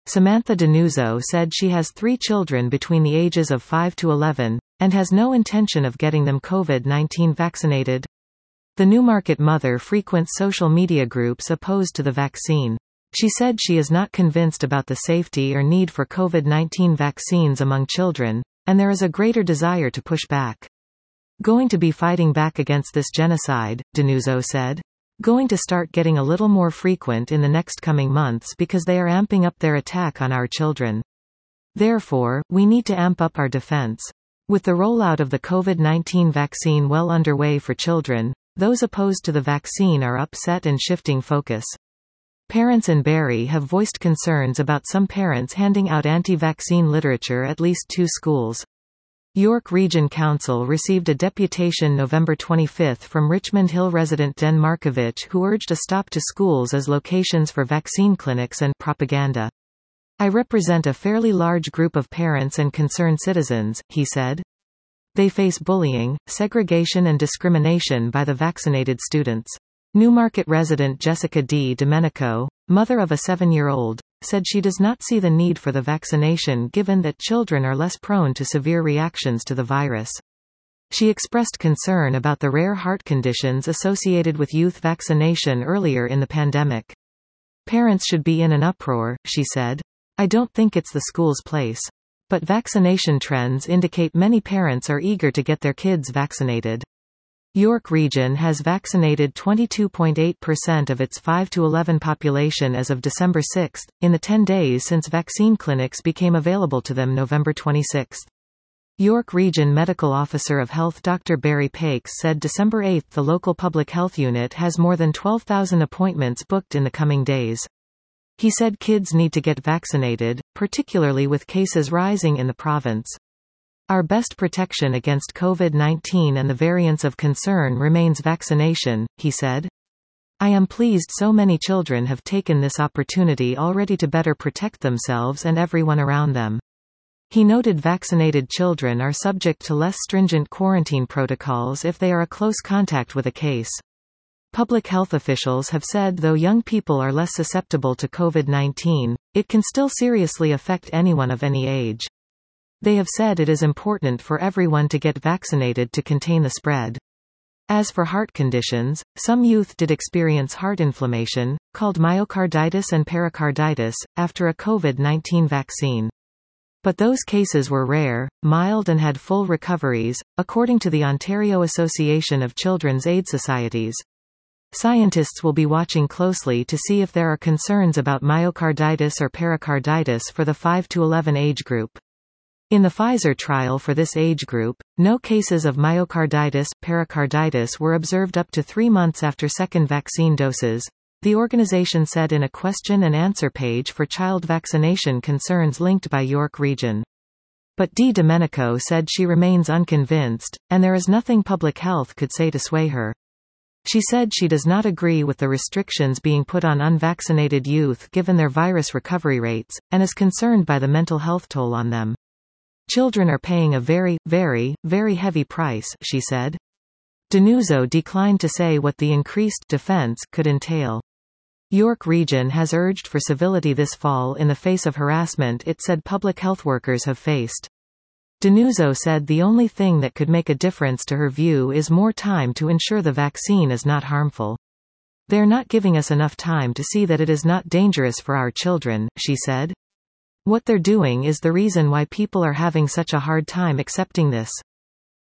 Samantha Denuzzo said she has 3 children between the ages of 5 to 11, and has no intention of getting them COVID-19 vaccinated. The Newmarket mother frequents social media groups opposed to the vaccine. She said she is not convinced about the safety or need for COVID-19 vaccines among children, and there is a greater desire to push back. Going to be fighting back against this genocide, Denuzzo said. Going to start getting a little more frequent in the next coming months because they are amping up their attack on our children. Therefore, we need to amp up our defense. With the rollout of the COVID-19 vaccine well underway for children, those opposed to the vaccine are upset and shifting focus. Parents in Barrie have voiced concerns about some parents handing out anti-vaccine literature at least 2 schools. York Region Council received a deputation November 25 from Richmond Hill resident Den Markovich, who urged a stop to schools as locations for vaccine clinics and propaganda. I represent a fairly large group of parents and concerned citizens, he said. They face bullying, segregation and discrimination by the vaccinated students. Newmarket resident Jessica D. Domenico, mother of a 7-year-old, said she does not see the need for the vaccination given that children are less prone to severe reactions to the virus. She expressed concern about the rare heart conditions associated with youth vaccination earlier in the pandemic. Parents should be in an uproar, she said. I don't think it's the school's place. But vaccination trends indicate many parents are eager to get their kids vaccinated. York Region has vaccinated 22.8% of its 5 to 11 population as of December 6, in the 10 days since vaccine clinics became available to them November 26. York Region Medical Officer of Health Dr. Barry Pakes said December 8 the local public health unit has more than 12,000 appointments booked in the coming days. He said kids need to get vaccinated, particularly with cases rising in the province. Our best protection against COVID-19 and the variants of concern remains vaccination, he said. I am pleased so many children have taken this opportunity already to better protect themselves and everyone around them. He noted vaccinated children are subject to less stringent quarantine protocols if they are a close contact with a case. Public health officials have said though young people are less susceptible to COVID-19, it can still seriously affect anyone of any age. They have said it is important for everyone to get vaccinated to contain the spread. As for heart conditions, some youth did experience heart inflammation, called myocarditis and pericarditis, after a COVID-19 vaccine. But those cases were rare, mild and had full recoveries, according to the Ontario Association of Children's Aid Societies. Scientists will be watching closely to see if there are concerns about myocarditis or pericarditis for the 5 to 11 age group. In the Pfizer trial for this age group, no cases of myocarditis, pericarditis were observed up to 3 months after second vaccine doses, the organization said in a question and answer page for child vaccination concerns linked by York Region. But D. Domenico said she remains unconvinced, and there is nothing public health could say to sway her. She said she does not agree with the restrictions being put on unvaccinated youth given their virus recovery rates, and is concerned by the mental health toll on them. Children are paying a very, very, very heavy price, she said. Denuzzo declined to say what the increased defense could entail. York Region has urged for civility this fall in the face of harassment it said public health workers have faced. Denuzzo said the only thing that could make a difference to her view is more time to ensure the vaccine is not harmful. They're not giving us enough time to see that it is not dangerous for our children, she said. What they're doing is the reason why people are having such a hard time accepting this.